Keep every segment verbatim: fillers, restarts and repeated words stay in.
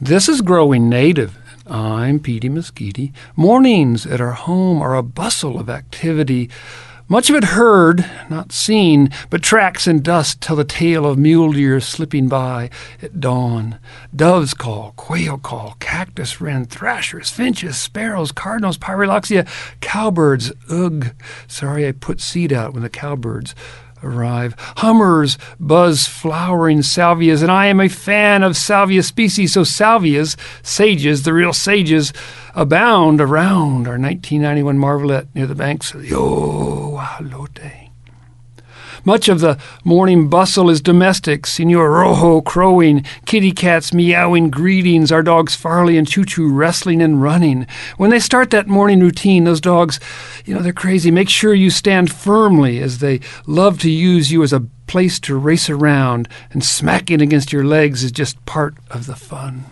This is Growing Native. I'm Petey Mesquite. Mornings at our home are a bustle of activity. Much of it heard, not seen, but tracks and dust tell the tale of mule deer slipping by at dawn. Doves call, quail call, cactus wren, thrashers, finches, sparrows, cardinals, pyriloxia, cowbirds. Ugh, sorry I put seed out when the cowbirds arrive. Hummers buzz flowering salvias, and I am a fan of salvia species, so salvias, sages, the real sages, abound around our nineteen ninety-one Marvelet near the banks of the Oahalote. Much of the morning bustle is domestic. Senor Rojo crowing, kitty cats meowing greetings, our dogs Farley and Choo Choo wrestling and running. When they start that morning routine, those dogs, you know, they're crazy. Make sure you stand firmly, as they love to use you as a place to race around, and smacking against your legs is just part of the fun.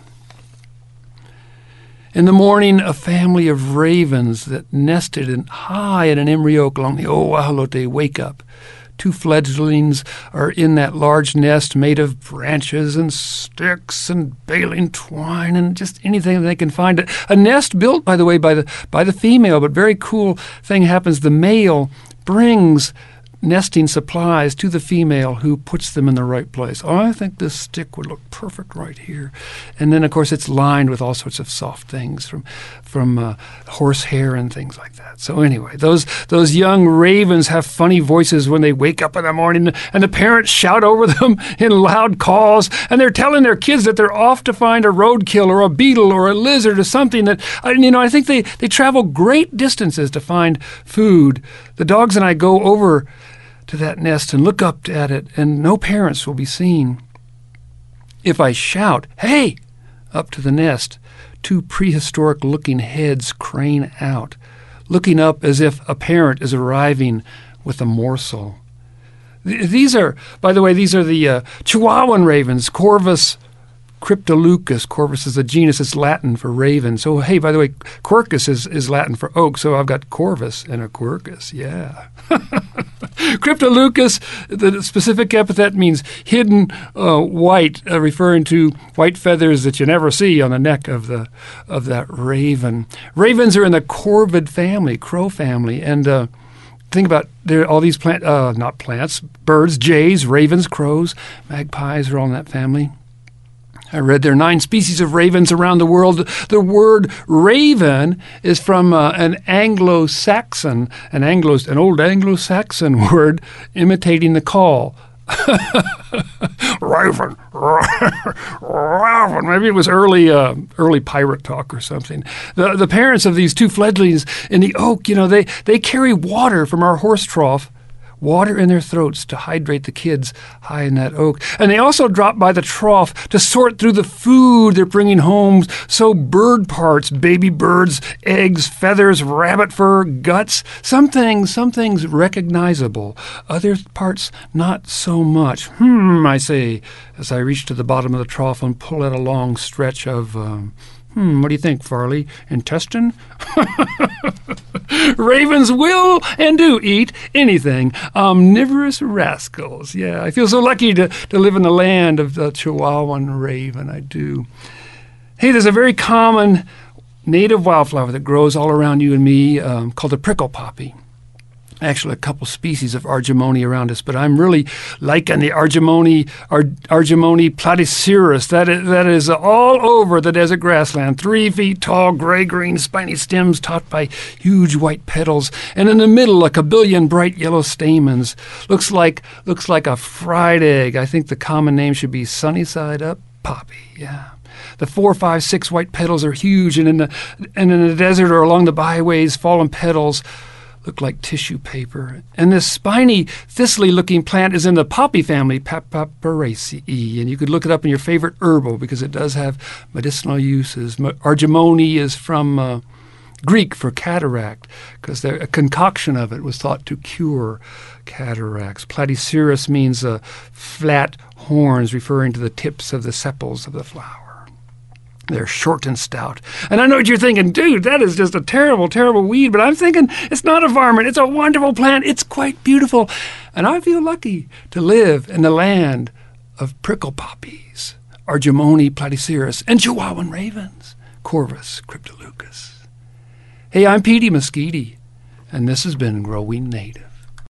In the morning, a family of ravens that nested in, high in an emery oak along the Oahalote wake up. Two fledglings are in that large nest made of branches and sticks and baling twine and just anything they can find. A, a nest built, by the way, by the by the female, but very cool thing happens. The male brings nesting supplies to the female, who puts them in the right place. Oh, I think this stick would look perfect right here. And then, of course, it's lined with all sorts of soft things from from uh, horsehair and things like that. So anyway, those those young ravens have funny voices when they wake up in the morning, and the parents shout over them in loud calls, and they're telling their kids that they're off to find a roadkill or a beetle or a lizard or something that, you know, I think they, they travel great distances to find food. The dogs and I go over to that nest and look up at it, and no parents will be seen. If I shout, "Hey!" up to the nest, two prehistoric-looking heads crane out, looking up as if a parent is arriving with a morsel. These are, by the way, these are the uh, Chihuahuan ravens, Corvus cryptoleucus. Corvus is a genus. It's Latin for raven. So, hey, by the way, Quercus is, is Latin for oak, so I've got Corvus and a Quercus. Yeah. Cryptoleucus, the specific epithet, means hidden uh, white, uh, referring to white feathers that you never see on the neck of the of that raven. Ravens are in the corvid family, crow family, and uh, think about there all these plant, uh, not plants, birds, jays, ravens, crows, magpies are all in that family. I read there are nine species of ravens around the world. The word raven is from uh, an Anglo-Saxon, an Anglo, an old Anglo-Saxon word imitating the call. Raven, raven. Maybe it was early, uh, early pirate talk or something. The the parents of these two fledglings in the oak, you know, they they carry water from our horse trough. Water in their throats to hydrate the kids high in that oak. And they also drop by the trough to sort through the food they're bringing home. So bird parts, baby birds, eggs, feathers, rabbit fur, guts. Some things, some things recognizable. Other parts not so much. Hmm, I say, as I reach to the bottom of the trough and pull out a long stretch of... Um, Hmm, what do you think, Farley? Intestine? Ravens will and do eat anything. Omnivorous rascals. Yeah, I feel so lucky to, to live in the land of the Chihuahuan raven. I do. Hey, there's a very common native wildflower that grows all around you and me um, called the prickle poppy. Actually, a couple species of argemone around us, but I'm really liking the argemone, Ar- argemone platycerus. That is, that is all over the desert grassland. Three feet tall, gray-green, spiny stems topped by huge white petals, and in the middle, like a billion bright yellow stamens. Looks like looks like a fried egg. I think the common name should be sunny side up poppy. Yeah. The four, five, six white petals are huge, and in the and in the desert or along the byways, fallen petals look like tissue paper. And this spiny, thistly-looking plant is in the poppy family, Papaperaceae, and you could look it up in your favorite herbal because it does have medicinal uses. Argemone is from uh, Greek for cataract, because a concoction of it was thought to cure cataracts. Platycerus means uh, flat horns, referring to the tips of the sepals of the flower. They're short and stout. And I know what you're thinking, dude, that is just a terrible, terrible weed. But I'm thinking it's not a varmint. It's a wonderful plant. It's quite beautiful. And I feel lucky to live in the land of prickle poppies. Argemone platycerus, and Chihuahuan ravens, Corvus cryptoleucus. Hey, I'm Petey Mosquito, and this has been Growing Native.